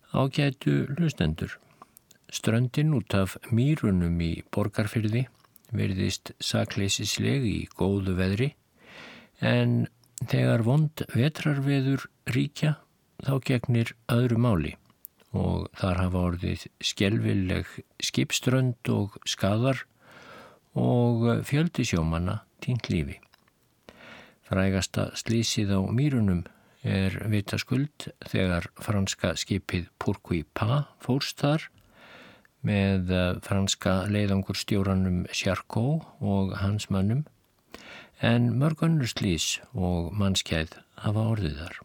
Ágætu hlustendur. Ströndin út af Mýrunum í Borgarfirði virðist sakleysisleg í góðu veðri, en þegar vond vetrarveður ríkja þá gegnir öðru máli og þar hafa orðið skelfileg skipströnd og skaðar og fjöldi sjómanna týnt lífi. Frægasta slysið á Mýrunum vitaskuld þegar franska skipið Pourquoi Pas fórst þar með franska leiðangurstjóranum Charcot og hans mönnum, en mörg önnur slys og mannskæð hafa orðið þar.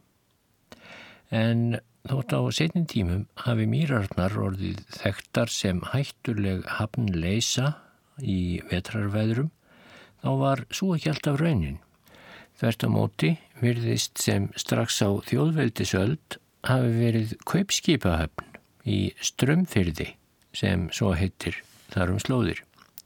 En þótt á seinni tímum hafi Mýrarnar orðið þekktar sem hættuleg hafnleysa í vetrarveðrum, þá var svo ekki alltaf raunin. Þvert á móti virðist sem strax á þjóðveldisöld hafi verið kaupskipahöfn í Straumfirði sem svo heitir þar slóðir.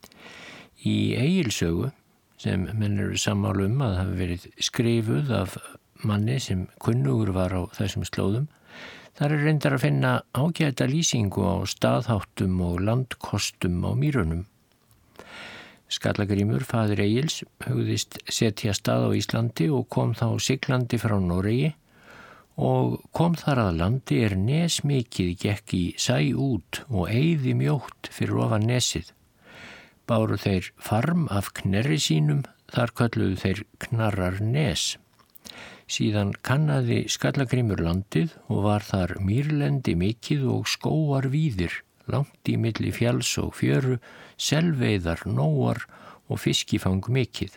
Í Egilssögu, sem menn eru sammála að hafi verið skrifuð af manni sem kunnugur var á þessum slóðum, þar reyndar að finna ágæta lýsingu á staðháttum og landkostum á Mýrunum. Skallagrímur, faðir Egils, hugðist setja stað á Íslandi og kom þá siglandi frá Noregi og kom þar að landi nesmikið gekk í sæ út og eyði mjótt fyrir ofan nesið. Báru þeir farm af knerri sínum, þar kölluðu þeir Knarrar nes. Síðan kannaði Skallagrímur landið og var þar mýrlendi mikið og skógar víðir, langt í milli fjalls og fjöru, selveiðar nóar og fiskifang mikið.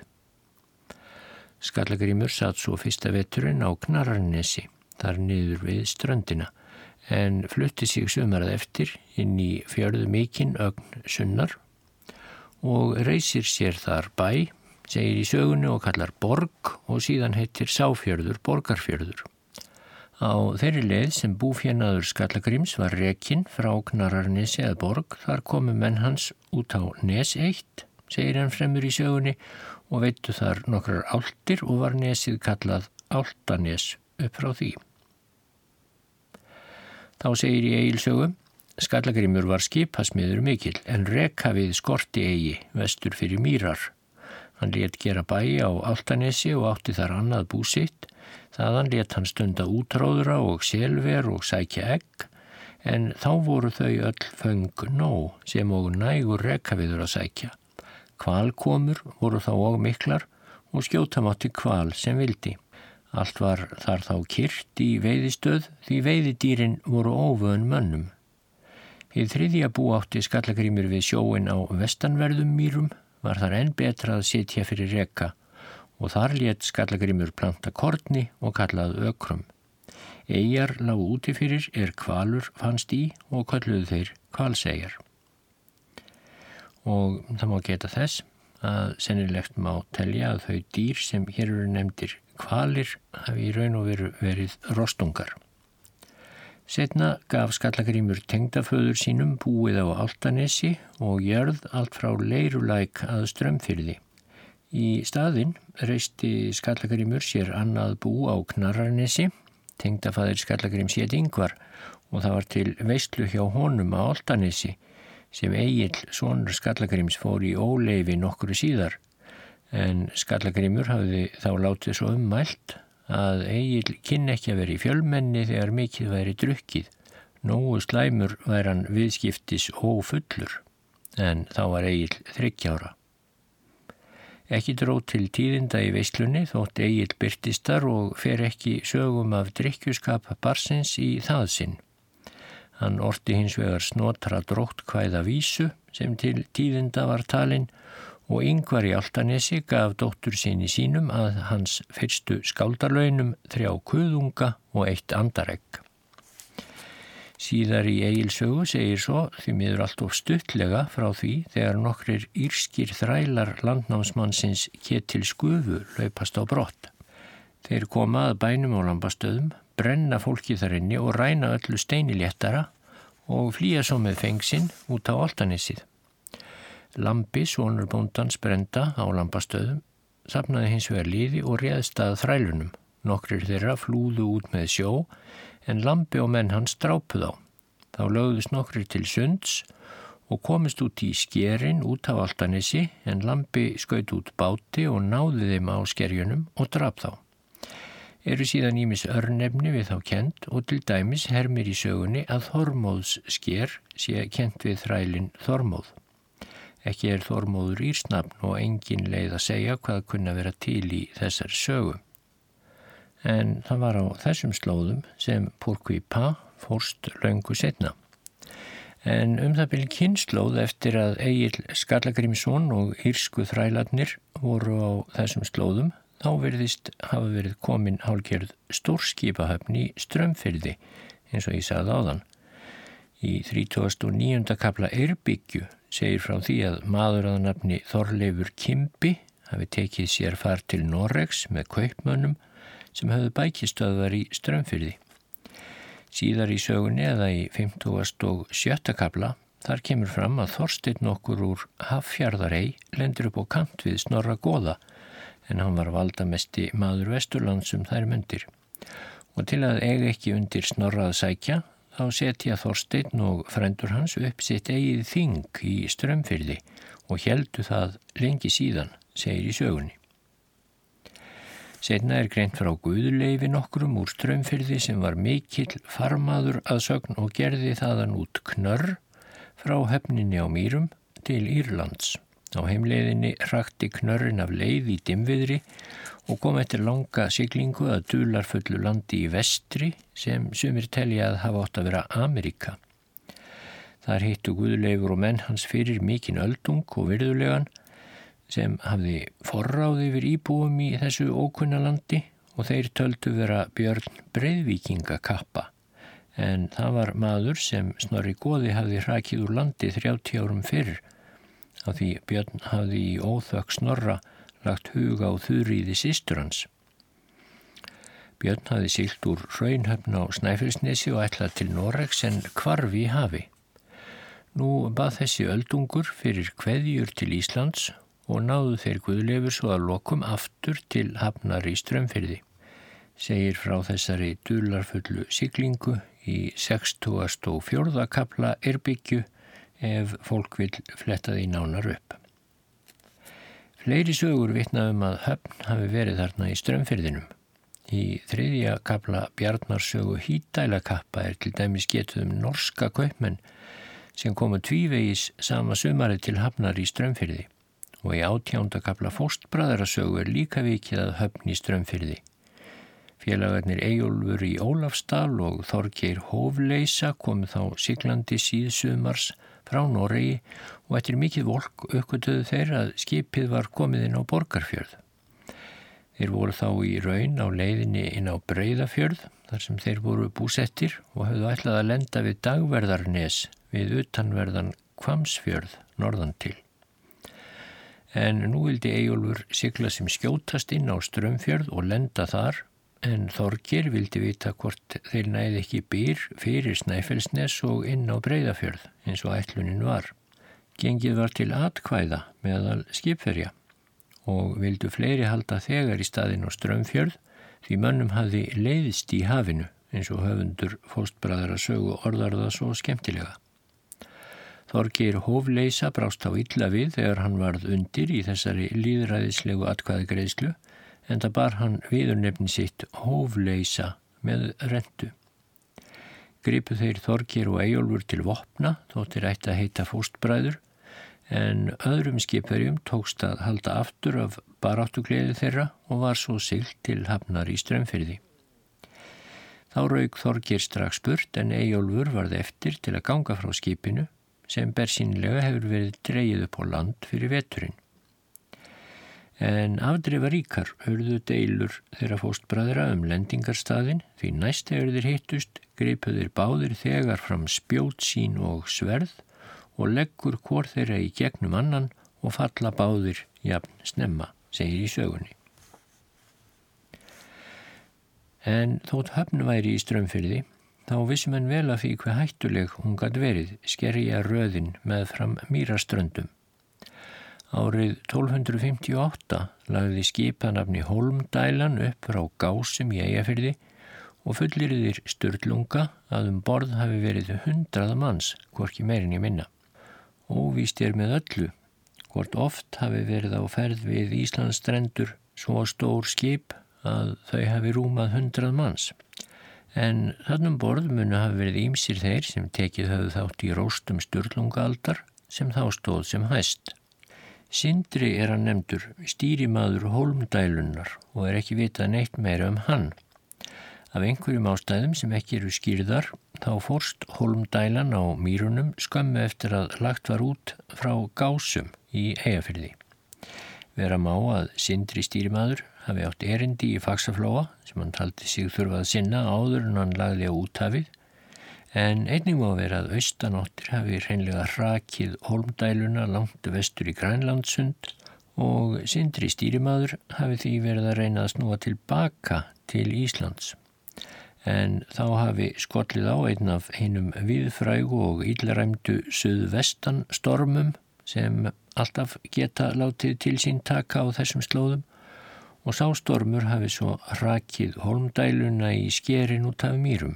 Skallagrímur satt svo fyrsta veturinn á Knarrarnesi, þar niður við ströndina, en flutti sig sumarað eftir inn í fjörðu mikinn ögn sunnar og reisir sér þar bæ, segir í sögunni og kallar borg og síðan heitir sáfjörður Borgarfjörður. Á þeirri leið sem búfénaður Skallagríms var rekinn frá Knarrarnesi að borg, þar komu menn hans út á nes eitt, segir hann fremur í sögunni, og veittu þar nokkrar álftir og var nesið kallað Álftanes upp frá því. Þá segir í Egilssögu, Skallagrímur var skipasmiður mikill, en rekavið skorti eigi vestur fyrir Mýrar. Hann lét gera bæ á Álftanesi og átti þar annað bú sitt. Þaðan lét hann stunda útróðra og selver og sækja egg, en þá voru þau öll föng nóg sem og nægur rekaviður að sækja. Hvalkomur voru þá og miklar og skjóta mátti hval sem vildi. Allt var þar þá kyrrt í veiðistöð því veiðidýrin voru óvön mönnum. Hið þriðja bú átti Skallagrímur við sjóin á vestanverðum Mýrum, var þar enn betra að sitja fyrir reka og þar lét Skallagrímur planta korni og kallað ökrum. Eyjar lágu úti fyrir hvalur fannst í og kölluðu þeir hvalseyjar. Og það má geta þess að sennilegt má telja að þau dýr sem hér eru nefndir hvalir hafi í raun og veru verið rostungar. Seinna gaf Skallagrímur tengdaföður sínum búið á Álftanesi og jörð allt frá Leirulæk að Straumfirði. Í staðinn reisti Skallagrímur sér annað bú á Knarrarnesi, tengdafaðir Skallagríms hét Ingvar, og það var til veislu hjá honum á Álftanesi, sem Egill, sonur Skallagríms, fór í óleyfi nokkru síðar, en Skallagrímur hafði þá látið svo mælt að Egill kynni ekki að vera í fjölmenni þegar mikið væri drukkið. Nógu slæmur væri hann viðskiptis ófullur, en þá var Egill 30 ára. Ekki dró til tíðinda í veislunni þótt Egill birtistar og fer ekki sögum af drykkjuskap barnsins í það sinn. Hann orti hins vegar snotra dróttkvæða vísu sem til tíðinda var talin og Ingvar í Álftanesi gaf dóttur sinni sínum að hans fyrstu skáldarlaunum 3 kuðunga og 1 andaregg. Síðar í Egilssögu segir svo, því miður allt of stuttlega frá því þegar nokkrir írskir þrælar landnámsmannsins Ketils Gufu hlaupast á brott. Þeir koma að bænum á Lambastöðum, brenna fólki þar inni og ræna öllu steiniléttara og flýja svo með feng sinn út á Álftanesið. Lambi, sonur bóndans Brenda á Lambastöðum, safnaði hins vegar liði og réðst að þrælunum. Nokkrir þeirra flúðu út með sjó, en Lambi og menn hans drápu þá, Þá lögðust nokkrir til sunds og komist út í skerin út af Álftanesi en lambi skaut út báti og náði þeim á skerjunum og drap þá. Eru síðan ýmis örnefni við þá kennt og til dæmis hermir í sögunni að Þormóðs sker sé kennt við þrælinn Þormóð. Ekki Þormóður Írsnafn og engin leið að segja hvað kunna vera til í þessari sögu. En það var á þessum slóðum sem Púrkvípa fórst löngu seinna. En það bil kynslóð eftir að Egill Skallagrímsson og írsku þrælarnir voru á þessum slóðum, þá virðist hafa verið komin hálfgerð stórskipahöfn í Straumfirði, eins og ég sagði áðan. Í 39. kafla Eyrbyggju segir frá því að maður að nafni Þorleifur Kimbi hafi tekið sér far til Noregs með kaupmönnum sem höfðu bækistöðvar í Straumfirði. Síðar í sögunni eða í 57. kafla þar kemur fram að Þorsteinn okkur úr Haffjarðarey lendir upp á kant við Snorra goða en hann var valdamesti maður Vesturlands þær mundir. Og til að eiga ekki undir Snorra að sækja þá setja Þorsteinn og frændur hans upp sitt eigið þing í Straumfirði og héldu það lengi síðan, segir í sögunni. Seinna greint frá Guðleifi nokkrum úr Straumfirði sem var mikill farmaður að sögn og gerði þaðan út knörr frá höfninni á Mýrum til Írlands. Á heimleiðinni hrakti knörrin af leið í dimmviðri og kom eftir langa siglingu að dularfullu landi í vestri sem sumir telja að hafa átt að vera Ameríka. Þar hittu Guðleifur og menn hans fyrir mikinn öldung og virðulegan sem hafði forráð yfir íbúum í þessu ókunna landi og þeir töldu vera Björn Breiðvíkingakappa. En það var maður sem Snorri goði hafði hrakið úr landi 30 árum fyrr, af því Björn hafði í óþökk Snorra lagt huga á Þuríði systur hans. Björn hafði siglt úr Hraunhöfn á Snæfellsnesi og ætlað til Noregs en hvarf í hafi. Nú bað þessi öldungur fyrir kveðjur til Íslands og náðu þeir Guðleifur svo að lokum aftur til hafnar í Straumfirði. Segir frá þessari dularfullu siglingu í 64. kafla Eyrbyggju ef fólk vill fletta því nánar upp. Fleiri sögur vitna að höfn hafi verið þarna í Straumfirðinum. Í 3. kafla Bjarnarsögu Hýdælakappa til dæmis getið norska kaupmenn sem komu tvívegis sama sumarið til hafnar í Straumfirði. Og í 18. kafla Fóstbræðrasögu líka vikið að höfn í Straumfirði. Félagarnir Eyjólfur í Ólafsdal og Þorgeir Hófleysa komu þá siglandi síðsumars frá Noregi og eftir mikið volk uppgötuðu þeir að skipið var komið inn á Borgarfjörð. Þeir voru þá í raun á leiðinni inn á Breiðafjörð þar sem þeir voru búsettir og höfðu ætlað að lenda við Dagverðarnes við utanverðan Hvammsfjörð norðan til. En nú vildi Eyjólfur sigla sem skjótast inn á Straumfjörð og lenda þar, en Þorgeir vildi vita hvort þeir næði ekki byr fyrir Snæfellsnes og inn á Breiðafjörð, eins og ætlunin var. Gengið var til atkvæða meðal skipverja og vildu fleiri halda þegar í staðinn á Straumfjörð því mönnum hafði leiðist í hafinu, eins og höfundur Fóstbræðrasögu orðar það svo skemmtilega. Þorgeir Hófleysa brást þá illa við þegar hann varð undir í þessari lýðræðislegu atkvæðagreiðslu, enda bar hann viðurnefni sitt Hófleysa með rentu. Gripu þeir Þorgeir og Eyjólfur til vopna, þóttir ætti að heita fóstbræður, en öðrum skipverjum tókst að halda aftur af baráttugleði þeirra og var svo siglt til hafnar í Straumfirði. Þá rauk Þorgeir strax burt en Eyjólfur varð eftir til að ganga frá skipinu, sem bersýnilega hefur verið dregið upp á land fyrir veturinn. En afdrifaríkar urðu deilur þeirra fóstbræðra lendingarstaðinn því næst þegar þeir hittust gripu þeir báðir þegar fram spjót sín og sverð og leggur hvor þeirra í gegnum annan og falla báðir jafn snemma, segir í sögunni. En þótt höfn væri í Straumfirði þá vissum en vel að því hve hættuleg hún gat verið skerja röðin meðfram Mýraströndum. Árið 1258 lagði skipanafni Hólmdælan upp frá Gásum í Eyjafirði og fullyrðir Sturlunga að borð hafi verið 100 manns, hvorki meirinn í minna. Óvíst með öllu, hvort oft hafi verið á ferð við Íslandsstrendur svo stór skip að þau hafi rúmað 100 manns. En þarna borð munu hafi verið ýmsir þeir sem tekið höfðu þátt í róstum Sturlungaaldar sem þá stóð sem hæst. Sindri hann nefndur stýrimaður Hólmdælunnar og ekki vitað neitt meira hann. Af einhverjum ástæðum sem ekki eru skýrðar, þá fórst Hólmdælan á Mýrunum skömmu eftir að lagt var út frá Gásum í Eyjafirði. Vera má að Sindri stýrimaður hafi átt erindi í Faxaflóa sem hann taldi sig þurfa að sinna áður en hann lagði á úthafið, en einnig má vera að austanáttir hafi hreinlega hrakið Hólmdæluna langt vestur í Grænlandssund og Sindri stýrimaður hafi því verið að reyna að snúa tilbaka til Íslands. En þá hafi skollið á einn af hinum víðfrægu og illræmdu suðvestan stormum sem alltaf geta látið til sín taka á þessum slóðum og sá stormur hafi svo hrakið Hólmdæluna í skerin út af Mýrum.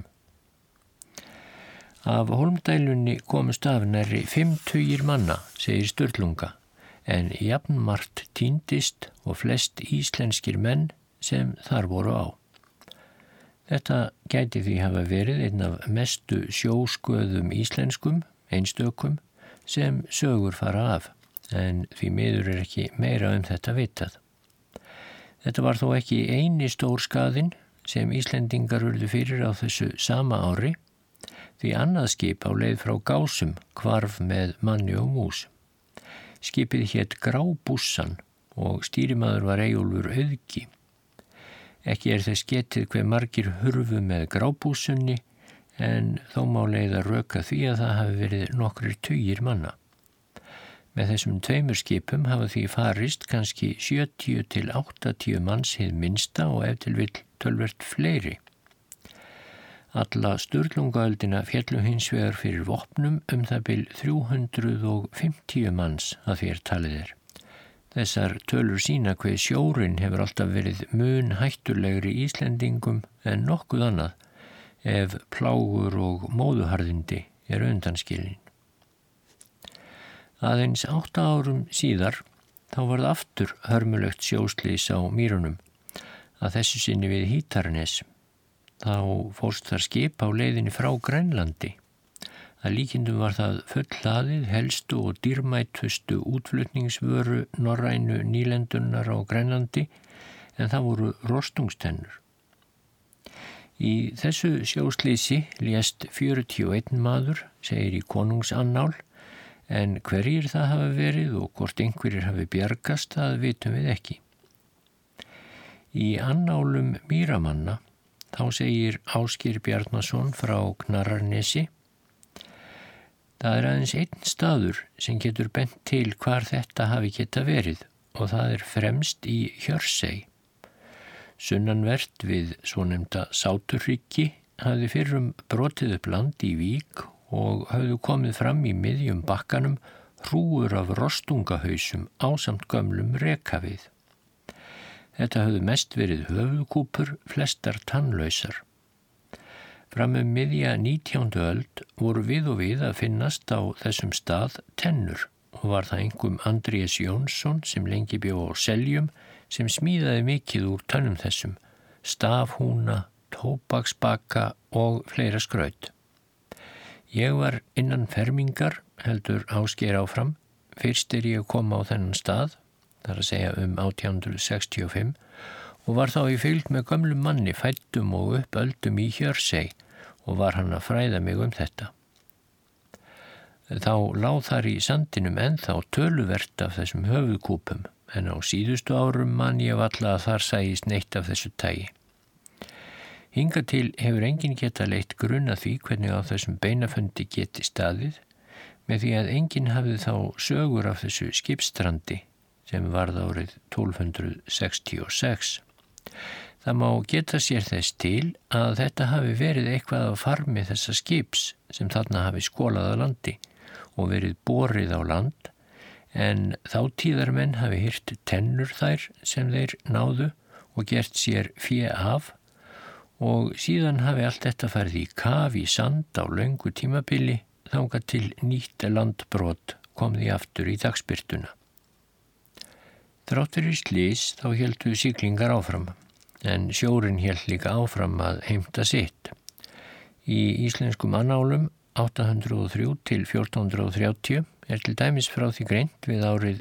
Af Hólmdælunni komust af nærri 50 manna, segir Sturlunga, en jafnmargt týndist og flest íslenskir menn sem þar voru á. Þetta gæti því hafa verið einn af mestu sjósköðum íslenskum, einstökum, sem sögur fara af, en því miður ekki meira þetta vitað. Þetta var þó ekki eini stór skaðinn sem Íslendingar urðu fyrir á þessu sama ári, því annað skip á leið frá Gásum hvarf með manni og mús. Skipið hét Grábússan og stýrimaður var Eyjólfur Auðgi. Ekki þess getið hve margir hurfu með Grábússunni, en þó má leiða röka því að það hafi verið nokkrir tugir manna. Með þessum 2 skipum hafa því farist kannski 70 til 80 manns hið minnsta og ef til vill tölvert fleiri. Alla Sturlungaöldina féllu hins vegar fyrir vopnum það bil 350 manns að því talið Þessar tölur sýna hve sjórinn hefur alltaf verið mun hættulegri Íslendingum en nokkuð annað ef plágur og móðuharðindi undanskilin. Aðeins 8 árum síðar þá varð aftur hörmulegt sjóslys á Mýrunum, að þessu sinni við Hítarnes. Þá fórst þar skip á leiðinni frá Grænlandi. Að líkindum var það fullhlaðið helstu og dýrmætustu útflutningsvöru norrænu nýlendunnar á Grænlandi, en það voru rostungstennur. Í þessu sjóslysi lést 41 maður, segir í konungsannál, en hverjir það hafa verið og hvort einhverjir hafi bjargast, það vitum við ekki. Í annálum Mýramanna þá segir Ásgeir Bjarnason frá Knarrarnesi: Það aðeins einn staður sem getur bent til hvar þetta hafi geta verið og það fremst í Hjörsey. Sunnanvert við svonefnda Sáturhryggi hafði fyrrum brotið upp land í Vík og hafðu komið fram í miðjum bakkanum hrúgur af rostungahausum ásamt gömlum rekavið. Þetta hafðu mest verið höfuðkúpur, flestar tannlausar. Fram miðja 19. öld voru við og við að finnast á þessum stað tennur og var það einkum Andrés Jónsson sem lengi bjó á Seljum sem smíðaði mikið úr tönnum þessum, stafhúna, tóbaksbaka og fleira skraut. Ég var innan fermingar, heldur Ásgeir áfram, fyrst ég kom á þennan stað, þar að segja 1865, og var þá í fylgd með gömlum manni fæddum og uppöldum í Hjörsey og var hann að fræða mig þetta. Þá lá þar í sandinum ennþá töluvert af þessum höfuðkúpum, en á síðustu árum man ég varla að þar sæist neitt af þessu tagi. Hingað til hefur enginn geta leitt grun að því hvernig á þessum beinafundi geti staðið, með því að enginn hafði þá sögur af þessu skipsstrandi sem varð árið 1266. Það má geta sér þess til að þetta hafi verið eitthvað á farmi þessa skips sem þarna hafi skolað að landi og verið borið á land, en þá tíðarmenn hafi hirt tennur þær sem þeir náðu og gert sér fé af og síðan hafi allt þetta farið í kaf í sand á löngu tímabili þangað til nýtt landbrot kom því aftur í dagsbirtuna. Þrátt fyrir slys þá héldu siglingar áfram, en sjórinn hélt líka áfram að heimta sitt. Í íslenskum annálum 803 til 1430 til dæmis frá því greint við árið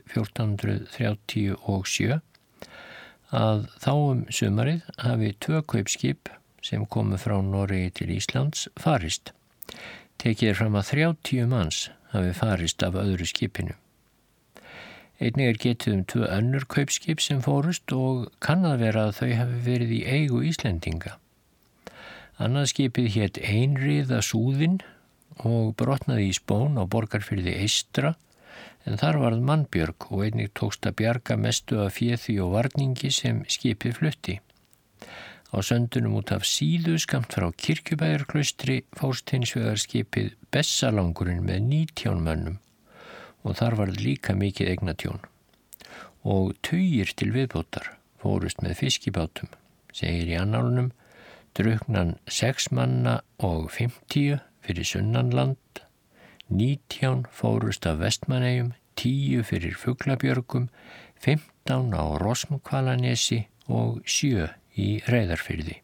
1437 að þá sumarið hafi 2 kaupskip sem komu frá Noregi til Íslands farist. Tekið fram að 30 manns hafi farist af öðru skipinu. Einnig getið 2 önnur kaupskip sem fórust og kann að vera að þau hafi verið í eigu Íslendinga. Annað skipið hét Einriða Súðin og brotnaði í spón á Borgarfirði eystra, en þar varð mannbjörg og einnig tókst að bjarga mestu af féþví og varningi sem skipið flutti. Á söndunum út af síðu skammt frá Kirkjubæjarklaustri fórst hins vegar skipið Bessalangurinn með 19 mönnum og þar varð líka mikið eignatjón. Og tugir til viðbótar fórust með fiskibátum, segir í annálunum, drukknan 6 manna og 50 fyrir Sunnanland, 19 fórust af Vestmaneyjum, 10 fyrir Fuglabjörgum, 15 á Rosmhvalanesi og 7 í Reyðarfirði.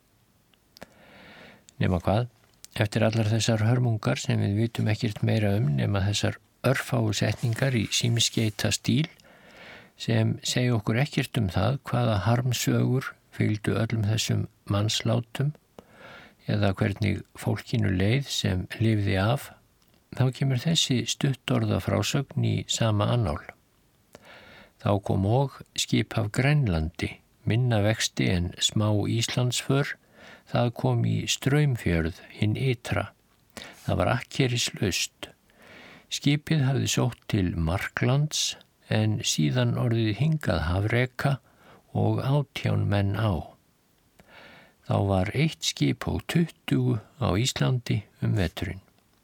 Nema hvað, eftir allar þessar hörmungar sem við vitum ekkert meira nema þessar örfáu setningar í símskeita stíl sem segja okkur ekkert það hvaða harmsögur fylgdu öllum þessum mannslátum eða hvernig fólkinu leið sem lifði af, þá kemur þessi stuttorða frásögn í sama annál. Þá kom og skip af Grænlandi, minna vexti en smá Íslandsför, það kom í Straumfjörð hinn ytra. Það var akkerislaust. Skipið hafði sótt til Marklands en síðan orðið hingað hafreka og 18 menn á. Þá var 1 skip og 20 á Íslandi veturinn.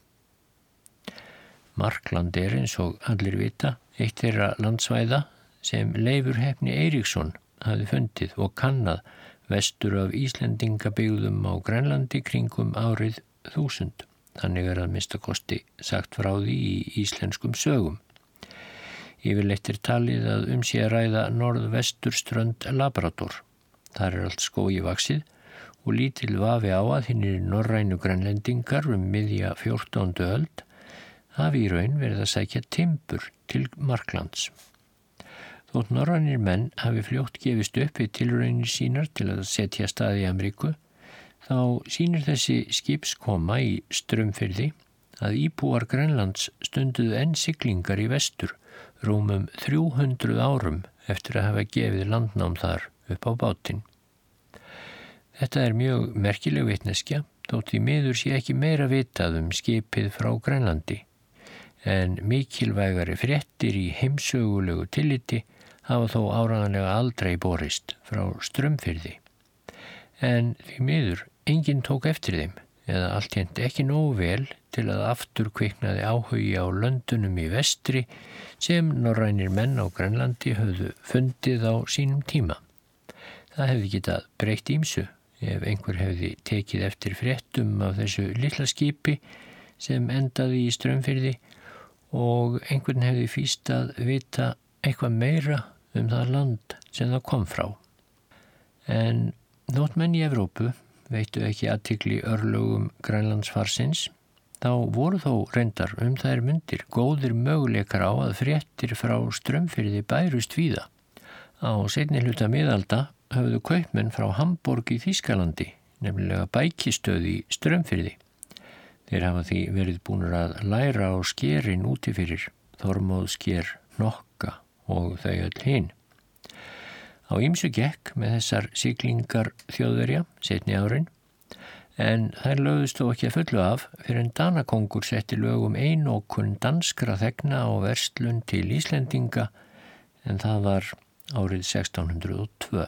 Markland eins og allir vita eitt þeirra landsvæða sem Leifur Heppni Eiríksson hafði fundið og kannað vestur af Íslendingabyggðum á Grænlandi kringum árið 1000. Þannig að minnstakosti sagt frá því í íslenskum sögum. Yfirleitt talið að sé að ræða norðvesturströnd Labrador. Þar allt skógi vaxið og lítil vafi á að hinnir norrænu grænlendingar miðja 14. öld hafi í raun verið að sækja timbur til Marklands. Þótt norrænir menn hafi fljótt gefist upp við tilraunir sínar til að setja stað í Ameríku, þá sýnir þessi skipskoma í Straumfirði að íbúar Grænlands stunduðu enn siglingar í vestur rúmum 300 árum eftir að hafa gefið landnám þar upp á bátinn. Þetta mjög merkileg vitneskja, þótt því miður sé ekki meira vitað skipið frá Grænlandi, en mikilvægari fréttir í heimsögulegu tilliti hafa þó áreiðanlega aldrei borist frá Straumfirði. En því miður enginn tók eftir þeim, eða alltént ekki nógu vel til að aftur kviknaði áhugi á löndunum í vestri sem norrænir menn á Grænlandi höfðu fundið á sínum tíma. Það hefði getað breytt ýmsu ef einhver hefði tekið eftir fréttum af þessu litla skipi sem endaði í Straumfirði og einhvern hefði fýst að vita eitthvað meira það land sem það kom frá. En þótt menn í Evrópu veittu ekki athygli örlögum Grænlandsfarsins, þá voru þó reyndar þær mundir góðir möguleikar á að fréttir frá Straumfirði bærust víða. Á seinni hluta miðalda höfðu kaupmenn frá Hamborg í Þýskalandi, nefnilega bækistöð í Straumfirði. Þeir hafa því verið búnir að læra á skerin úti fyrir, Þormóðsker, Hnokka og þau öll hin. Á ýmsu gekk með þessar siglingar Þjóðverja seinni árin, en þær lögðust þó ekki að fullu af fyrir en Danakongur setti lög einokun danskra þegna á verslun til Íslendinga, en það var árið 1602.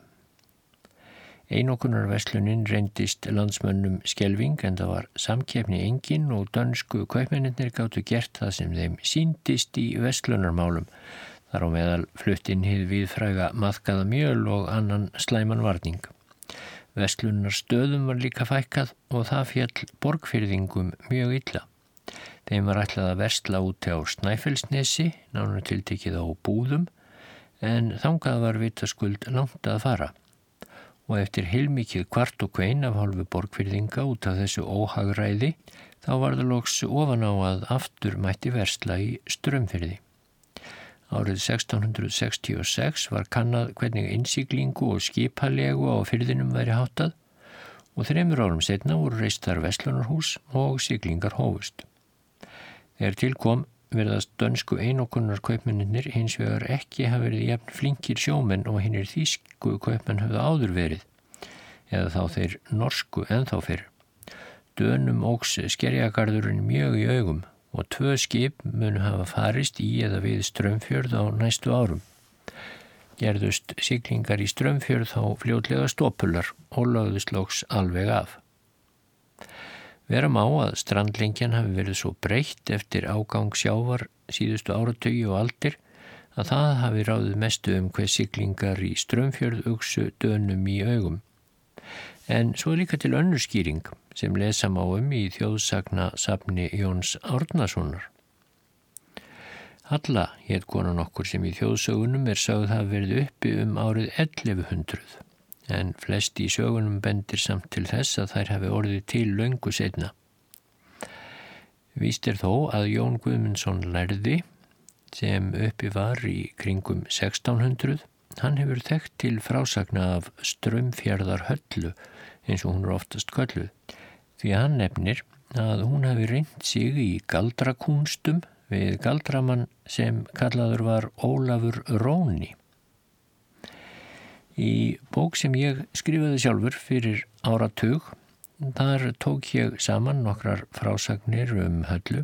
Einokunarverslunin reyndist landsmönnum skelfing, en það var samkeppni engin og dönsku kaupmennirnir gátu gert það sem þeim sýndist í verslunarmálum. Þar á meðal flutt inn hið víðfræga maðkaða mjöl og annan slæman varning. Verslunarstöðum var líka fækkað og það féll Borgfirðingum mjög illa. Þeim var ætlað að versla úti á Snæfellsnesi, nánar tiltekið á Búðum, en þangað var vitaskuld langt að fara. Og eftir heilmikið kvart og kvein af hálfu Borgfirðinga út af þessu óhagræði, þá var það loks ofan á að aftur mætti versla í Straumfirði. Árið 1666 var kannað hvernig innsiglingu og skipalegu á firðinum væri háttað og 3 árum seinna voru reistar verslunarhús og siglingar hófust. Þegar til kom virðast dönsku einokunnar kaupmennirnir hins vegar ekki hafa verið jafn flinkir sjómenn og hinir þýsku kaupmenn höfðu áður verið, eða þá þeir norsku ennþá fyrr. Dönum óx skerjagarðurinn mjög í augum og 2 skip munu hafa farist í eða við Straumfjörð á næstu árum. Gerðust siglingar í Straumfjörð þá fljótlega stopular og lögðust loks alveg af. Vera má að strandlengjan hafi verið svo breytt eftir ágang sjávar síðustu áratugi og aldir að það hafi ráðið mestu hve siglingar í Straumfjörð uxu Dönum í augum. En svo líka til önnur skýring sem lesa má í þjóðsagnasafni Jóns Árnasonar. Halla hét konan okkur sem í þjóðsögunum sögð hafa verið uppi árið 1100, en flest í sögunum bendir samt til þess að þær hafi orðið til löngu seinna. Víst þó að Jón Guðmundsson lærði, sem uppi var í kringum 1600, hann hefur þekkt til frásagna af Straumfjarðarhöllu, eins og hún oftast kölluð, því að hann nefnir að hún hafi reynt sig í galdrakúnstum við galdramann sem kallaður var Ólafur Róni. Í bók sem ég skrifaði sjálfur fyrir áratug, þar tók ég saman nokkrar frásagnir Höllu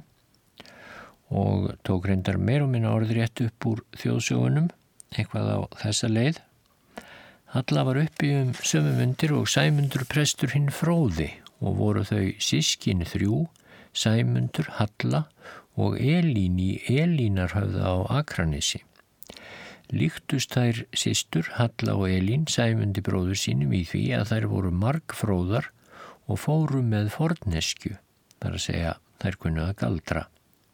og tók reyndar meir og minna orðrétt upp úr þjóðsögunum, eitthvað á þessa leið. Halla var uppi sömu mundir og Sæmundur prestur hinn fróði og voru þau systkin 3, Sæmundur, Halla og Elín í Elínarhöfða á Akranesi. Líktust þær systur, Halla og Elín, Sæmundi bróður sínum í því að þær voru margfróðar og fóru með forneskju, þar að segja þær kunnu að galdra.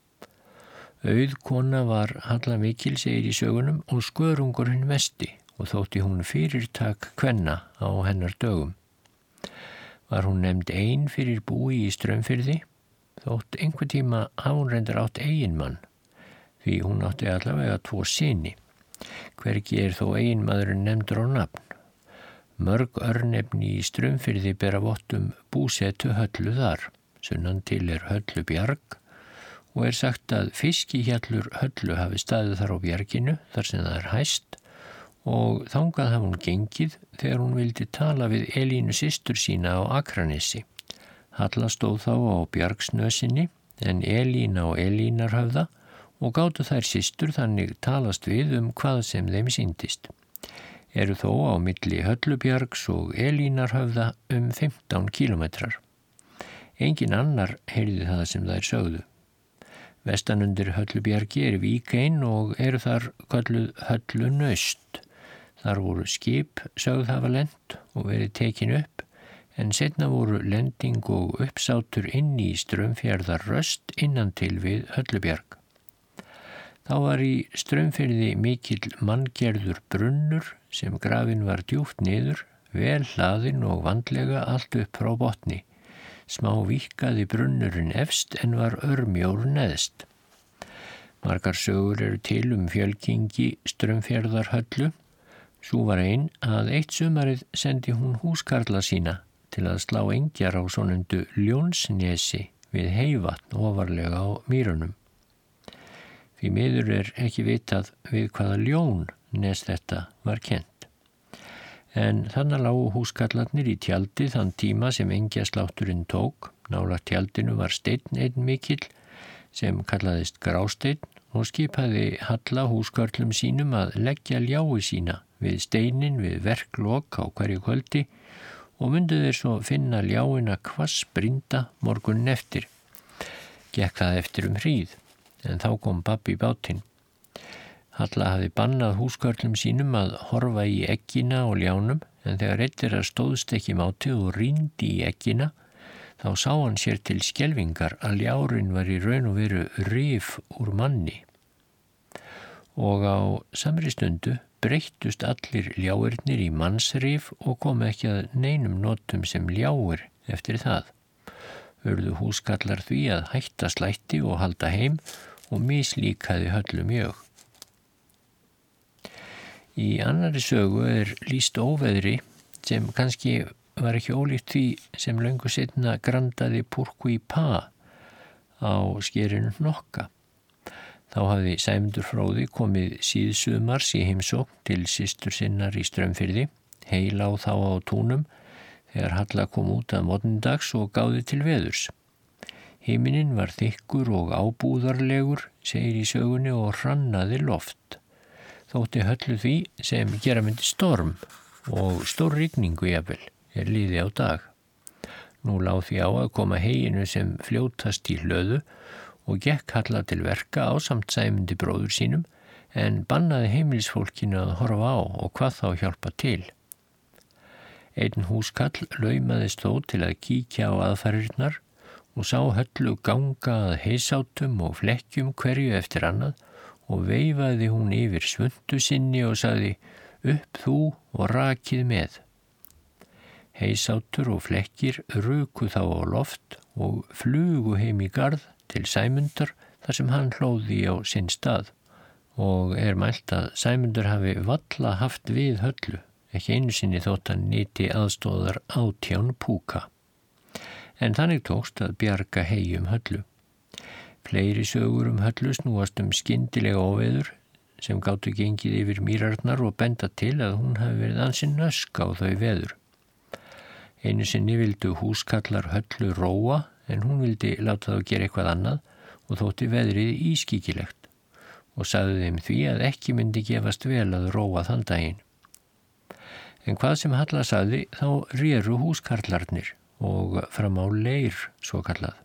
Auðkona var Halla mikil, segir í sögunum, og skörungur hinn mesti og þótti hún fyrirtak kvenna á hennar dögum. Var hún nefnd ein fyrir búi í Straumfirði, þótt einhver tíma hafa hún reyndar átt eiginmann, því hún átti allavega 2 syni. Hvergi þó eiginmaðurinn nefndur á nafn. Mörg örnefni í Straumfirði bera vott búsetu Höllu þar. Sunnan til Höllubjarg og sagt að fiskihjallur Höllu hafi staðið þar á bjarginu þar sem það hæst og þangað hafi hún gengið þegar hún vildi tala við Elínu systur sína á Akranesi. Halla stóð þá á bjargsnösinni en Elín á Elínarhöfða og gátu þær systur þannig talast við hvað sem þeim sýndist. Eru þó á milli Höllubjargs og Elínarhöfða 15 kílómetrar. Engin annar heyrði það sem þær sögðu. Vestan undir Höllubjargi vík ein og eru þar kölluð Höllunaust. Þar voru skip sögð hafa lent og verið tekin upp, en seinna voru lending og uppsátur inn í Straumfjarðarröst innan til við Höllubjarg. Þá var í Straumfirði mikill manngerður brunnur sem grafinn var djúpt niður, vel hlaðinn og vandlega allt upp frá botni. Smá víkkaði brunnurinn efst en var örmjór neðst. Margar sögur eru til fjölkingi Straumfjarðarhöllu. Sú var ein að eitt sumarið sendi hún húskarla sína til að slá engjar á svonefndu Ljónsnesi við Heyvatn ofarlega á Mýrunum. Því miður ekki vitað við hvaða Ljónnes þetta var kennt. En þannig lágu húskarlarnir í tjaldi þann tíma sem engjaslátturinn tók. Nálægt tjaldinu var steinn einn mikill sem kallaðist Grásteinn og skipaði Halla húskarlum sínum að leggja ljái sína við steinin við verklok á hverju kvöldi og myndu þeir svo finna ljáina hvassbrýnda morguninn eftir. Gekk það eftir hríð, en þá kom babb í bátinn. Halla hafði bannað húskarlum sínum að horfa í eggina á ljánum, en þegar einn þeirra stóðst ekki máti og rýndi í eggina, þá sá hann sér til skelfingar að ljárinn var í raun og veru rif úr manni. Og á samri stundu breyttust allir ljáirnir í mannsrif og kom ekki að neinum notum sem ljáir eftir það. Urðu húskallar því að hætta slætti og halda heim og mislíkaði Höllu mjög. Í annarri sögu lýst óveðri sem kannski var ekki ólíkt því sem löngu seinna grandaði Purkuipa á skerinu Hnokka. Þá hafði Sæmundur fróði komið síðsumars í heimsókn til systur sinnar í Straumfirði, heila á þá á túnum, þegar Halla kom út að morgundags og gáði til veðurs. Himinin var þykkur og ábúðarlegur, segir í sögunni, og hrannaði loft. Þótti Höllu því sem gera myndi storm og stór rigningu jafnvel liði á dag. Nú lá því á að koma heyinu sem fljótast í hlöðu og gekk Halla til verka ásamt Sæmundi bróður sínum, en bannaði heimilisfólkinu að horfa á og hvað þá hjálpa til. Einn húskall laumaðist þó til að kíkja á aðfarirnar og sá Höllu ganga að heysátum og flekkjum hverju eftir annað og veifaði hún yfir svuntu sinni og sagði: upp þú og rakið með. Heysátur og flekkir ruku þá á loft og flugu heim í garð til Sæmundar þar sem hann hlóði á sinn stað, og mælt að Sæmundur hafi valla haft við Höllu, ekki einu sinni þótt hann nyti aðstóðar 18 púka. En þannig tókst að bjarga heyjum Höllu. Fleiri sögur Höllu snúast skyndilega óveður sem gátu gengið yfir mýrarnar og benda til að hún hafi verið ansi nösk á þau veður. Einu sinni vildu húskallar Höllu róa, en hún vildi láta þá gera eitthvað annað og þótti veðrið ískikilegt og sagði þeim því að ekki myndi gefast vel að róa þann daginn. En hvað sem Halla sagði, þá réru húskarlarnir og fram á leir svo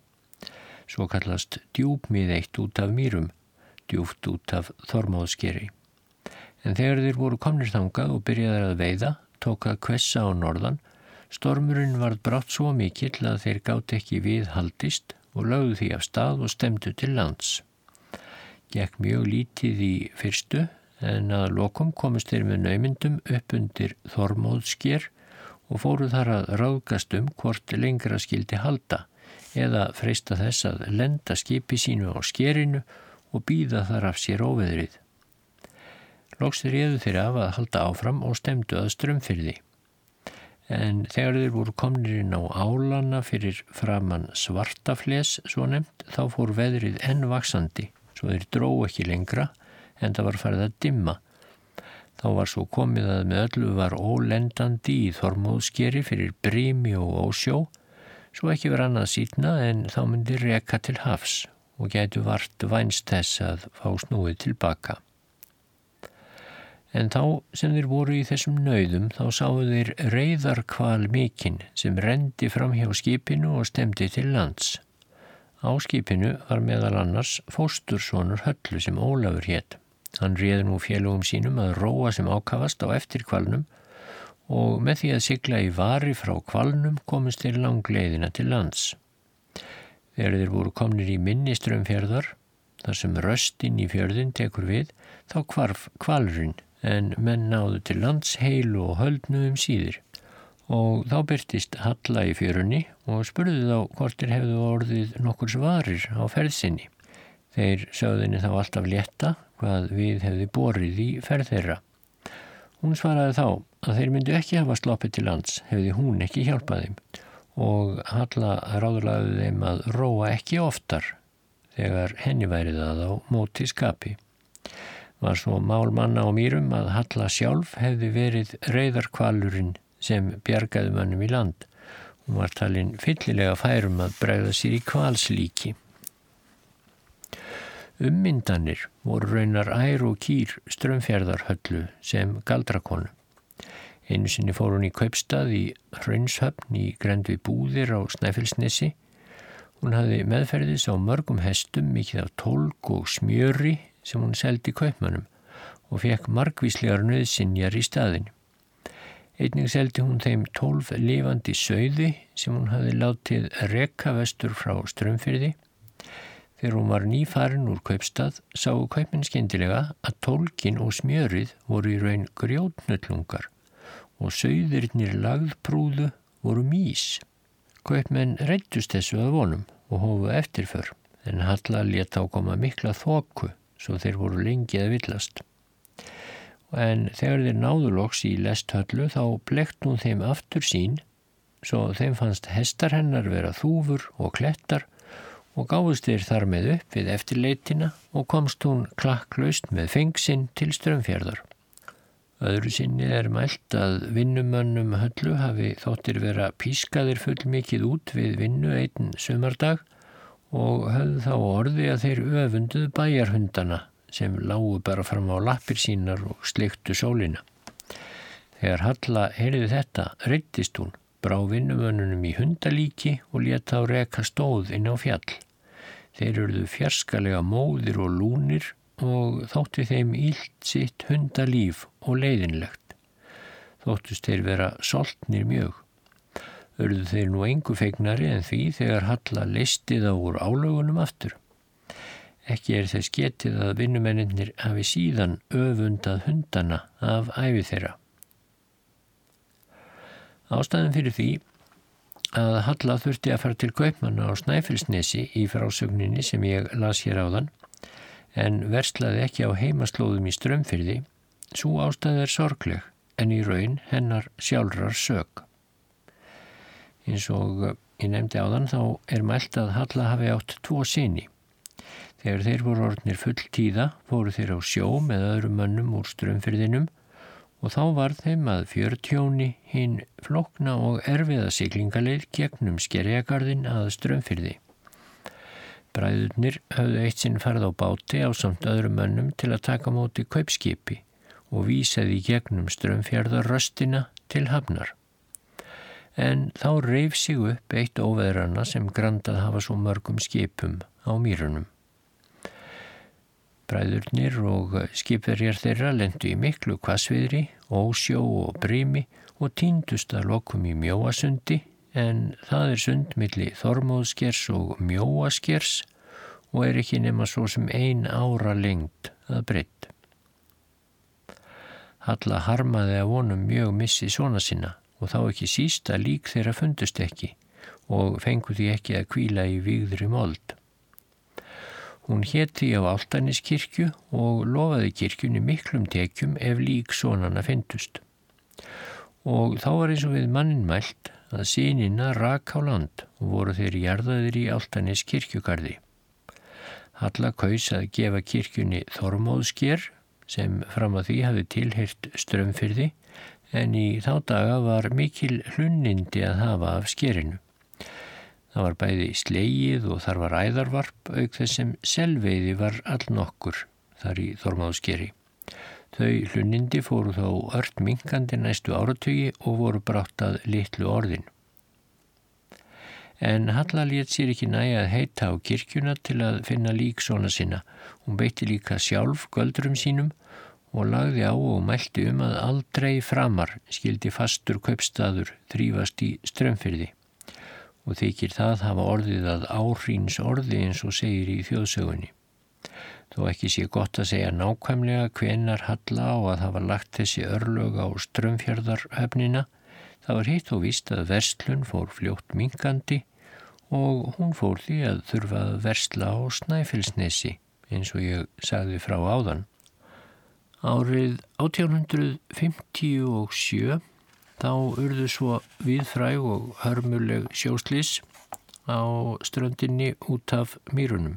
kallast djúpmið eitt út af mýrum, djúpt út af Þormóðskeri. En þegar þeir voru komnir þangað og byrjaðir að veiða, tók að hvessa á norðan. Stormurinn varð brátt svo mikill að þeir gátu ekki viðhaldist og lögðu því af stað og stemdu til lands. Gekk mjög lítið í fyrstu, en að lokum komust þeir með naumindum upp undir Þormóðsker og fóru þar að ráðgast hvort lengra skildi halda eða freista þess að lenda skipi sínu á skerinu og bíða þar af sér óveðrið. Loks réðu þeir af að halda áfram og stemdu að Straumfirði. En þegar þeir voru komnir inn á álana fyrir framan Svartafles, svo nefnt, þá fór veðrið enn vaxandi, svo þeir drógu ekki lengra, en það var farið að dimma. Þá var svo komið að með öllu var ólendandi í Þormóðskeri fyrir brimi og ósjó, svo ekki var annað sýtna en þá myndi reka til hafs og gætu vart vænst þess að fá snúið tilbaka. En þá sem þeir voru í þessum nauðum, þá sáu þeir reyðarhval mikinn sem renndi fram hjá skipinu og stemdi til lands. Á skipinu var meðal annars fóstursonur Höllu sem Ólafur hét. Hann réði nú félögum sínum að róa sem ákafast á eftir hvalnum og með því að sigla í vari frá hvalnum komust þeir langleiðina til lands. Þegar þeir voru komnir í mynni Straumfjarðar, þar sem röstin í fjörðin tekur við, þá hvarf hvalurinn, en menn náðu til lands heilu og höldnu síðir. Og þá birtist Halla í fjörunni og spurði þá hvort þeir hefðu orðið nokkurs varir á ferð sinni. Þeir sögðu henni þá alltaf létta hvað við hefði borið í ferð þeirra. Hún svaraði þá að þeir myndu ekki hafa sloppið til lands, hefði hún ekki hjálpað þeim, og Halla ráðlagði þeim að róa ekki oftar þegar henni væri það á móti skapi. Var svo mál manna á mýrum að Halla sjálf hefði verið reyðarhvalurinn sem bjargaði mönnum í land. Hún var talin fyllilega færum að bregða sér í hvalslíki. Ummyndanir voru raunar ær og kýr Straumfjarðar Höllu sem galdrakonu. Einu sinni fór hún í kaupstað í Hraunshöfn í grennd við Búðir á Snæfellsnesi. Hún hafði meðferðis á mörgum hestum, mikið af tólg og smjöri sem hún seldi kaupmönnum og fekk margvíslegar nauðsynjar í staðinn. Einnig seldi hún þeim 12 lifandi sauði sem hún hafði látið reka vestur frá Straumfirði. Þegar hún var nýfarin úr kaupstað sáu kaupmenn skyndilega að tólgin og smjörið voru í raun grjótnullungar og sauðirnir lagðprúðu voru mýs. Kaupmenn reiddust þessu að vonum og hófu eftirför, en Halla lét á koma mikla þoku svo þeir voru lengi að villast. En þegar þeir náðu loks í lesthöllu þá blekkt hún þeim aftur sín, svo þeim fannst hestar hennar vera þúfur og klettar og gáfust þeir þar með upp við eftirleitina og komst hún klakklaust með feng sinn til Straumfjarðar. Öðru sinni mælt að vinnumönnum Höllu hafi þóttir vera pískaðir fullmikið út við vinnu einn sumardag og höfðu þá orði að þeir öfunduðu bæjarhundana sem lágu bara fram á lappir sínar og sleiktu sólina. Þegar Halla heyrði þetta reiddist hún, brá vinnumönnunum í hundalíki og lét þá reka stóð inn á fjall. Þeir urðu fjarskalega móðir og lúnir og þótti þeim illt sitt hundalíf og leiðinlegt. Þóttust þeir vera soltnir mjög. Urðu þeir nú engu fegnari en því þegar Halla leysti þá úr álögunum aftur. Ekki þess getið að vinnumennirnir hafi síðan öfundað hundana af ævi þeirra. Ástæðan fyrir því að Halla þurfti að fara til kaupmanna á Snæfellsnesi í frásögninni sem ég las hér áðan, en verslaði ekki á heimaslóðum í Straumfirði, sú ástæða sorgleg en í raun hennar sjálfrar sök. Eins og ég nefndi áðan þá mælt að Halla hafi átt 2 syni. Þegar þeir voru orðnir fulltíða fóru þeir á sjó með öðrum mönnum úr Straumfirðinum og þá var þeim að fjörtjóni hinn flókna og erfiða siglingaleið gegnum Skerjagarðinn að Straumfirði. Bræðurnir höfðu eitt sinn farið á báti ásamt öðrum mönnum til að taka móti kaupskipi og vísaði gegnum Straumfjarðarröstina til hafnar. En þá reif sig upp eitt óveðranna sem grandað hafa svo mörgum skipum á mýrunum. Bræðurnir og skipverjar þeirra lentu í miklu hvassviðri, ósjó og brimi og týndust að lokum í Mjóasundi, en það sund milli Þormóðskers og Mjóaskers og ekki nema svo sem 1 ára lengd að breidd. Halla harmaði að vonum mjög missi sona sinna og þá ekki síst að lík þeirra fundust ekki og fengu því ekki að hvíla í vígðri mold. Hún hét því á Álftaneskirkju og lofaði kirkjunni miklum tekjum ef lík sonana fyndust. Og þá var eins og við manninn mælt að synina rak á land og voru þeir jarðaðir í Álftaneskirkjugarði. Halla kaus að gefa kirkjunni Þormóðsker sem fram að því hafði tilheyrt Straumfirði, en í þá daga var mikil hlunnindi að hafa af skerinu. Það var bæði slegið og þar var æðarvarp auk þess sem selveiði var allnokkur þar í Þormóðskeri. Þau hlunnindi fóru þó ört minkandi næstu áratugi og voru brátt að litlu orðin. En Halla lét sér ekki nægja að heita á kirkjuna til að finna lík sona sinna. Hún beitti líka sjálf göldrum sínum og lagði á og mælti að aldrei framar skyldi fastur kaupstaður þrífast í Straumfirði. Og þykir það hafa orðið að áhrýns orði eins og segir í þjóðsögunni. Þó ekki sé gott að segja nákvæmlega hvenar Halla á að hafa lagt þessi örlög á Straumfjarðarhöfnina, það var hitt og víst að verslun fór fljótt minkandi og hún fór því að þurfa að versla á Snæfellsnesi, eins og ég sagði frá áðan. Árið 1857 þá urðu svo víðfræg og hörmuleg sjóslys á ströndinni út af mýrunum.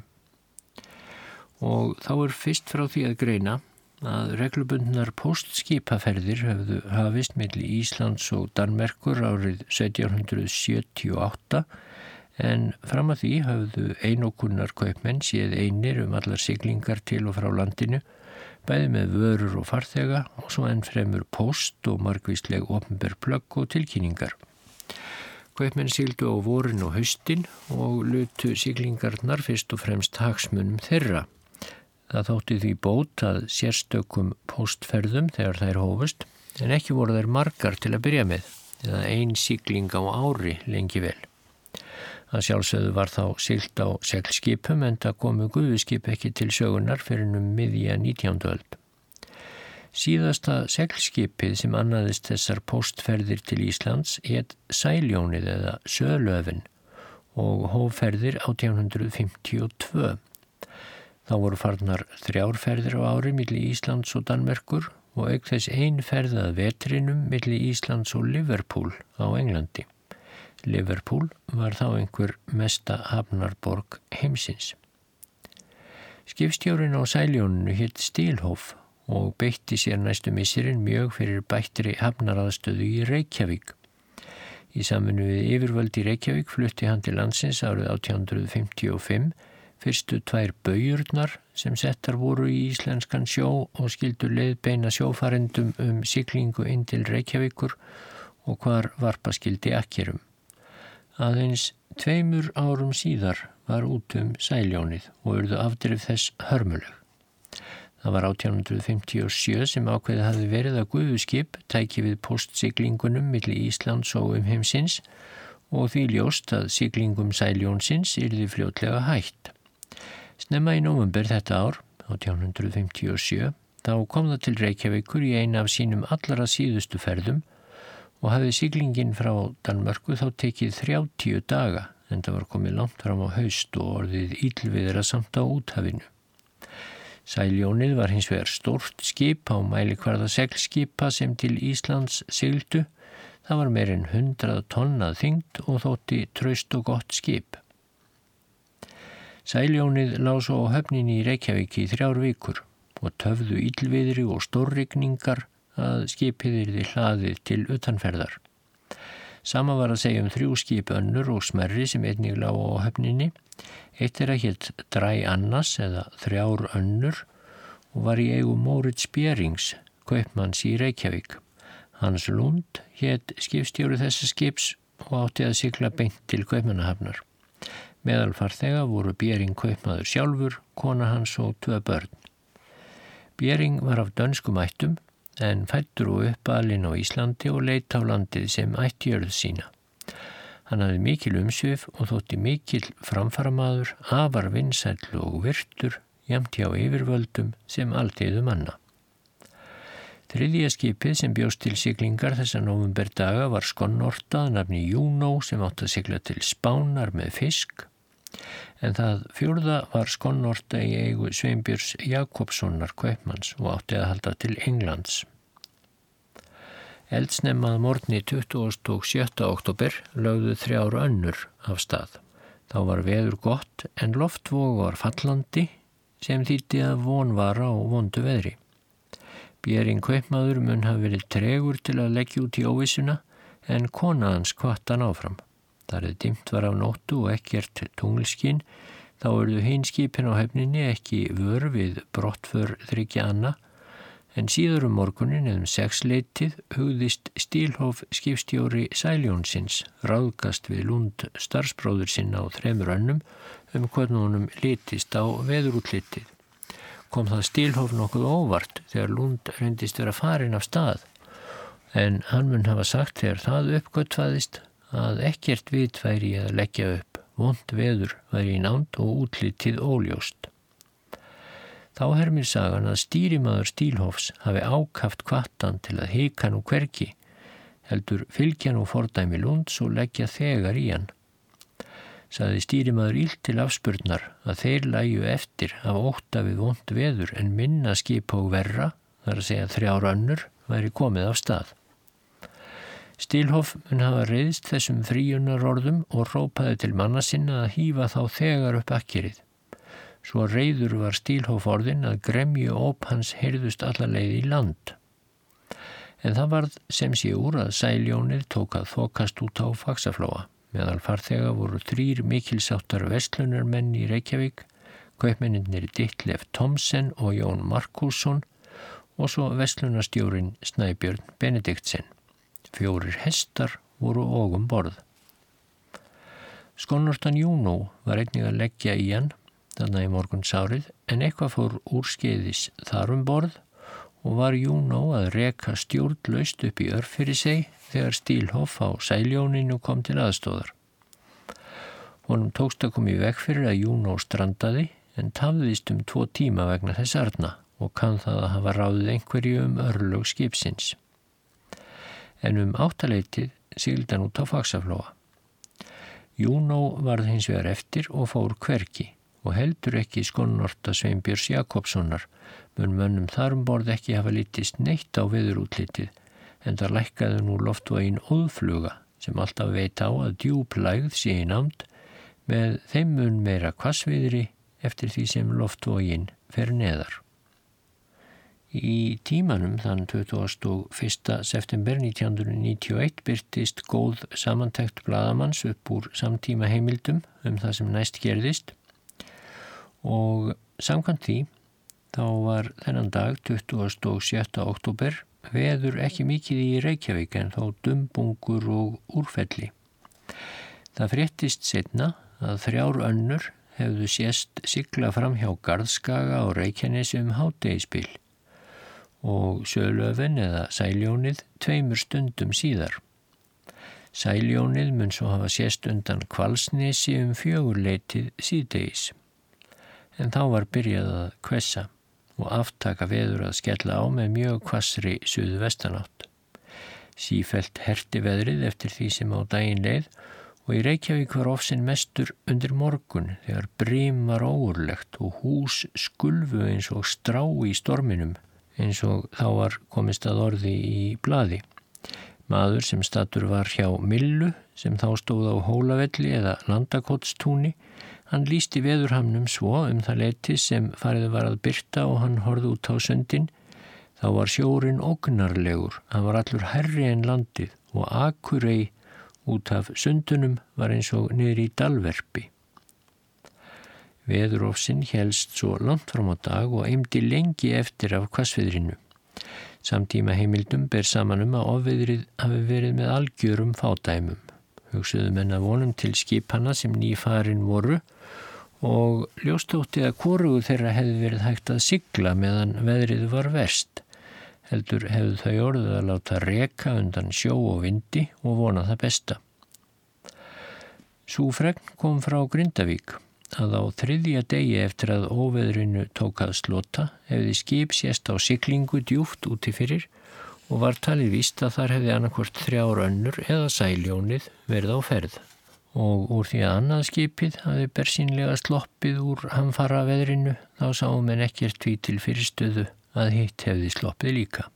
Og þá fyrst frá því að greina að reglubundnar póstskipaferðir höfðu hafist milli Íslands og Danmerkur árið 1778, en fram að því höfðu einokunnar kaupmenn séð einir allar siglingar til og frá landinu, bæði með vörur og farþega og svo enn fremur póst og margvísleg opinber plögg og tilkynningar. Kaupmenn sigldu á vorin og haustin og lutu siglingarnar fyrst og fremst hagsmunum þeirra. Það þótti því bót að sérstökum póstferðum þegar þær hófust en ekki voru þær margar til að byrja með, eða ein sigling á ári lengi vel. Að sjálfsögðu var þá siglt á seglskipum en það komu gufuskip ekki til sögunar fyrir miðja 19. öld. Síðasta seglskipið sem annaðist þessar póstferðir til Íslands hét Sæljónið eða Sölöfin og hófferðir 1852. Þá voru farnar 3 ferðir á ári milli Íslands og Danmerkur og auk þess ein ferð að vetrinum milli Íslands og Liverpool á Englandi. Liverpool var þá einhver mesta hafnarborg heimsins. Skipstjórinn á Sæljóninu hét Stílhof og beitti sér næstu misserin mjög fyrir bættri hafnaraðstöðu í Reykjavík. Í samvinnu við yfirvöld í Reykjavík flutti hann til landsins árið 1855 fyrstu 2 baujurnar sem settar voru í íslenskan sjó og skildu leiðbeina sjófarendum siglingu inn til Reykjavíkur og hvar varpa skildi akkerum. Aðeins 2 árum síðar var út Sæljónið og urðu afdrif þess hörmuleg. Það var 1857 sem ákveðið hafði verið að gufuskip tæki við póstsiglingunum milli Íslands og heimsins og því ljóst að siglingum Sæljónsins yrði fljótlega hætt. Snemma í nóvember þetta ár, 1857, þá kom það til Reykjavíkur í eina af sínum allra síðustu ferðum og hafði siglingin frá Danmörku þá tekið 30 daga en það var komið langt fram á haust og orðið illviðra samt á úthafinu. Sæljónið var hins vegar stórt skip á mælikvarða seglskipa sem til Íslands sigldu. Það var meir en 100 tonn að þyngd og þótti traust og gott skip. Sæljónið lá svo á höfninni í Reykjavík í 3 vikur og töfðu illviðri og stórrigningar að skipið yrði hlaðið til utanferðar. Sama var að segja 3 skip önnur og smerri sem einnig lá á höfninni. Eitt þeirra hét Dræ Annas eða 3 önnur og var í eigu Mórits Bjerings, kaupmanns í Reykjavík. Hans Lund hét skipstjóri þessa skips og átti að sigla beint til Kaupmannahafnar. Meðal farþega voru Bjering kaupmaður sjálfur, kona hans og 2 börn. Bjering var af dönskum ættum en fæddur og uppalinn á Íslandi og leit á landið sem ættjörð sína. Hann hafði mikil umsvif og þótti mikil framfaramaður, afar vinsæll og virtur, jafnt hjá yfirvöldum sem alþýðu manna. 3. skipið sem bjóst til siglingar þessa nóvemberdaga var skonnorta að nafni Juno sem átti að sigla til Spánar með fisk, en það 4. var skonnorta í eigu Sveinbjörns Jakobssonar kaupmanns og átti að halda til Englands. Eldsnemma að morgni 27. október lögðu 3 önnur af stað. Þá var veður gott en loftvog var fallandi sem þýddi að von var á vondu veðri. Bjering kaupmaður mun hafa verið tregur til að leggja út í óvissuna en kona hans hvatti hann áfram. Þar dimmt var á nóttu og ekkert tunglskinn, þá urðu hin skipin á höfninni ekki vör við brottför 3 anna, en síðar morgunin 6-leytið hugðist Stílhof skipstjóri Sæljónsins ráðgast við Lund starfsbróður sinn á 3 önnum hvernig honum litist á veðurútlitið. Kom það Stílhof nokkuð óvart þegar Lund reyndist vera farin af stað, en hann mun hafa sagt þegar það uppgötvaðist að ekkert vit væri að leggja upp, vont veður væri í nánd og útlitið óljóst. Þá hermir sagan að stýrimaður Stílhofs hafi ákaft hvattan til að hika nú hvergi, heldur fylgja nú fordæmi Lunds og leggja þegar í hann. Sagði stýrimaður illt til afspurnar að þeir lægju eftir af ótta við vont veður en minna skip og verra, þar að segja 3 önnur, væri komið af stað. Stílhof mun hafa reiðst þessum fríunarorðum og rópaði til manna sinna að hífa þá þegar upp akkerið. Svo reiður var Stílhof orðinn að gremju óp hans heyrðust alla leið í land. En það varð sem sé úr að Sæljónið tók að þokast út á Faxaflóa. Meðal farþega voru 3 mikilsáttar verslunarmenn í Reykjavík, kaupmennirnir Ditlev Thomsen og Jón Markússon og svo verslunarstjórinn Snæbjörn Benediktsen. 4 hestar voru og borð. Skonnortan Juno var einnig að leggja í hann þarna í morgunsárið en eitthvað fór úrskeiðis þar borð og var Juno að reka stjórnlaust upp í Örfirisey þegar Stílhoff á Sæljóninu kom til aðstóðar. Honum tókst að koma í veg fyrir að Juno strandaði en tafðist 2 tíma vegna þess arna og kann það að hafa ráðið einhverju örlög skipsins. En 8-leytið sigldi hann út á Faxaflóa. Juno varð hins vegar eftir og fór hvergi og heldur ekki skonnorta Sveinbjörns Jakobssonar, mun mönnum þar borð ekki hafa litist neitt á veðurútlitið, en það lækkaði nú loftvogin óðfluga sem alltaf veit á að djúplægð sé í nánd með þeim mun meira hvassviðri eftir því sem loftvogin fer neðar. Í tímanum þann 21. september 1991 birtist góð samantekt blaðamanns upp úr samtíma heimildum það sem næst gerðist og samkvæmt því þá var þennan dag 27. október veður ekki mikið í Reykjavík en þó dumbungur og úrfelli. Það fréttist seinna að 3 önnur hefðu sést sigla fram hjá Garðskaga á Reykjanesi hádegisbil og Sölöfen eða Sæljónið 2 stundum síðar. Sæljónið mun svo hafa sést undan Hvalsnesi 4-leytið síðdegis. En þá var byrjað að hvessa og aftaka veður að skella á með mjög hvassri suðvestanátt. Sífellt herti veðrið eftir því sem á daginn leið og í Reykjavík var ofsinn mestur undir morgun þegar brim var ógurlegt og hús skulfu eins og strá í storminum, eins og þá var komist að orði í blaði. Maður sem staddur var hjá Millu, sem þá stóð á Hólavelli eða Landakotstúni, hann lýsti veðurhamnum svo það leyti sem farið var að birta og hann horfði út á sundin. Þá var sjórinn ógnarlegur, hann var allur hærri en landið og Akurey út af sundunum var eins og niður í dalverpi. Veðurofsinn hélst svo langt fram á dag og eimdi lengi eftir af hvassviðrinu. Samtíma heimildum ber saman að ofviðrið hafi verið með algjörum fádæmum. Hugsuðu menn að vonum til skipanna sem nýfarin voru og ljóstótti að hvorugu þeirra hefði verið hægt að sigla meðan veðrið var verst. Heldur hefðu þau orðið að láta reka undan sjó og vindi og vona það besta. Sú fregn kom frá Grindavík að á 3. degi eftir að óveðrinu tók að slota hefði skip sést á siglingu djúpt úti fyrir og var talið víst að þar hefði annarkvort 3 önnur eða Sæljónið verið á ferð. Og úr því að annað skipið hafði bersýnlega sloppið úr hamfara veðrinu þá sáum en ekkert því til fyrirstöðu að hitt hefði sloppið líka.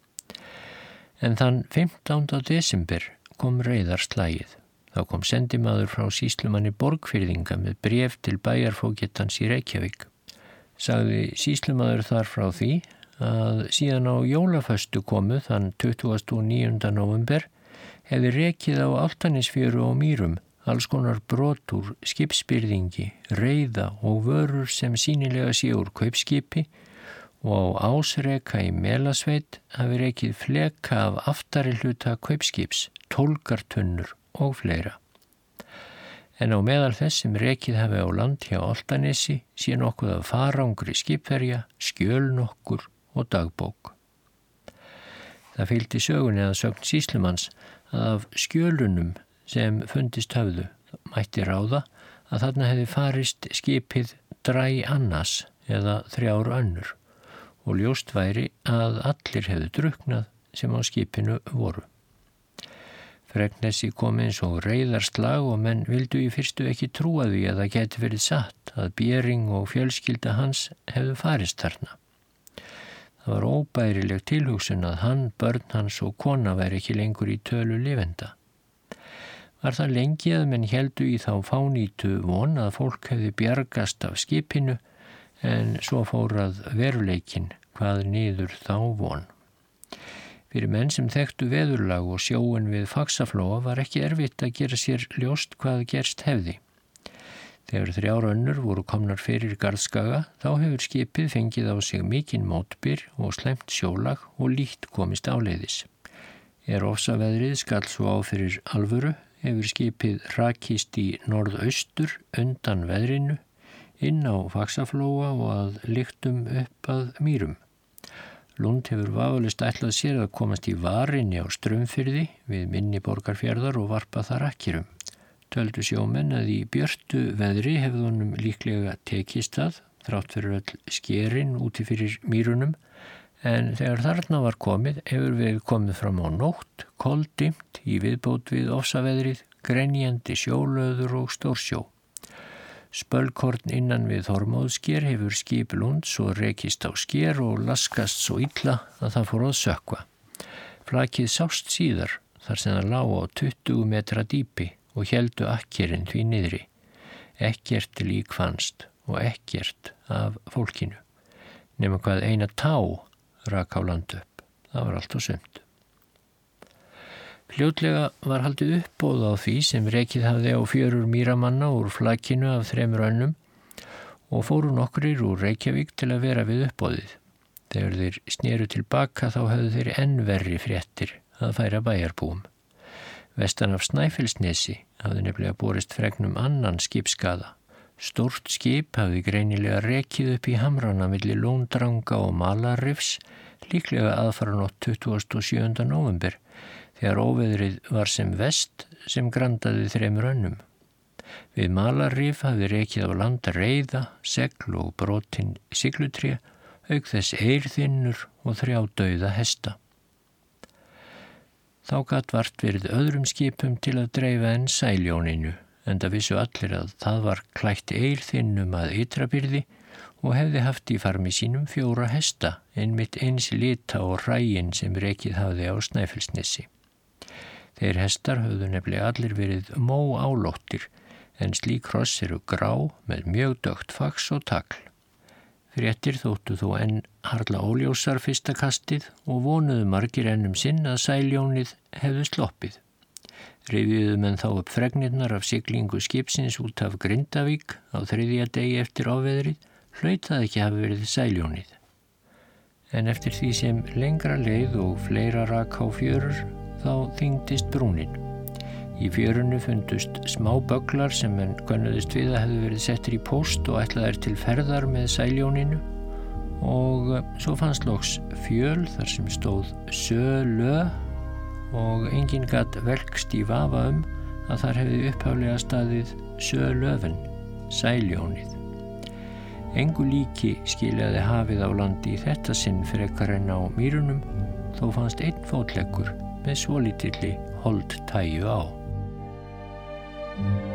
En þann 15. desember kom reiðarslagið. Þá kom sendimaður frá sýslumanni Borgfirðinga með bréf til bæjarfógetans í Reykjavík. Sagði sýslumaður þar frá því að síðan á jólaföstu komu þann 29. november hefði rekið á Álftanesfjöru og Mýrum alls konar brot úr skipsbyrðingi, reiða og vörur sem sýnilega sé úr kaupskipi og á Ásreka í Melasveit hafi rekið fleka af aftari hluta kaupskips, tólgartunnur og fleira. En á meðal þess sem rekið hafi á land hjá Álftanesi sé nokkuð af farangri skipverja, skjöl nokkur og dagbók. Það fylgdi sögunni að sögn sýslumanns að af skjölunum sem fundist höfðu mætti ráða að þarna hefði farist skipið Dræ Annas eða 3 önnur og ljóst væri að allir hefðu drukknað sem á skipinu voru. Fregnessi kom eins og reiðarslag og menn vildu í fyrstu ekki trúa því að það geti verið satt að Bering og fjölskylda hans hefðu farist þarna. Það var óbærileg tilhugsun að hann, börn hans og kona væri ekki lengur í tölu lifenda. Var það lengi að menn héldu í þá fánýtu von að fólk hefði bjargast af skipinu en svo fór að veruleikin hvað niður þá von. Fyrir menn sem þekktu veðurlag og sjóin við Faxaflóa var ekki erfitt að gera sér ljóst hvað gerst hefði. Þegar 3 önnur voru komnar fyrir Garðskaga þá hefur skipið fengið á sig mikinn mótbyr og slæmt sjólag og lítt komist áleiðis. Ofsaveðrið skall svo á fyrir alvöru hefur skipið rakist í norðaustur undan veðrinu inn á Faxaflóa og að lyktum upp að Mýrum. Lund hefur vafalaust ætlað sér að komast í varinni á Straumfirði við mynni Borgarfjarðar og varpa þar akkerum. Töldu sjómenn að í björtu veðri hefði honum líklega tekist það, þrátt fyrir öll skerin úti fyrir mýrunum, en þegar þarna var komið hefur við komið fram á nótt, koldimt í viðbót við ofsaveðrið, grenjandi sjólöður og stórsjó. Spölkorn innan við Þormóðsker hefur skip Lunds og rekist á sker og laskast svo illa að það fór að sökkva. Flakið sást síðar þar sem það lá á 20 metra dýpi og héldu akkerinn því niðri. Ekkert lík fannst og ekkert af fólkinu. Nema hvað eina tá rak á land upp. Það var allt og sumt. Fljótlega var haldið uppboð á því sem rekið hafði á 4 mýramanna úr flakinu af 3 önnum og fóru nokkrir úr Reykjavík til að vera við uppboðið. Þegar þeir sneru tilbaka þá höfðu þeir enn verri fréttir að færa bæjarbúum. Vestan af Snæfellsnesi hafði nefnilega borist fregnum annan skipsskaða. Stórt skip hafði greinilega rekið upp í hamrana milli Lóndrangá og Malarrifs, líklega aðfaranótt 27. nóvember, þegar óveðrið var sem vest sem grandaði 3 önnum. Við Malarrif hafði rekið á land reiða, segl og brotin siglutré, auk þess eirþinnur og 3 dauða hesta. Þá gat vart verið öðrum skipum til að dreifa en Sæljóninu, enda vissu allir að það var klætt eirþinnum að Ytrabyrði og hefði haft í farmi sínum 4 hesta, einmitt eins lita og hræin sem rekið hafði á Snæfellsnesi. Þeir hestar höfðu nefnilega allir verið móálóttir, en slík hross eru grá með mjög dökkt fax og tagl. Fréttir þóttu þó enn harla óljósar fyrsta kastið og vonuðu margir enn sinn að Sæljónið hefðu sloppið. Rifjuðu menn þá upp fregnirnar af siglingu skipsins út af Grindavík á 3. degi eftir ofveðrið, hlaut það ekki hafi verið Sæljónið. En eftir því sem lengra leið og fleira rak á fjörur, þá þyngdist brúnin. Í fjörunni fundust smá bögglar sem menn könnuðust við að hefðu verið settir í póst og ætlaðir til ferðar með Sæljóninu og svo fannst loks fjöl þar sem stóð Sölö og enginn gat velkst í vafa að þar hefði upphaflega staðið Sölöven, Sæljónið. Engu líki skiljaði hafið á landi í þetta sinn frekar en á mýrunum, þó fannst einn fótleggur með svolítilli holdtæju á.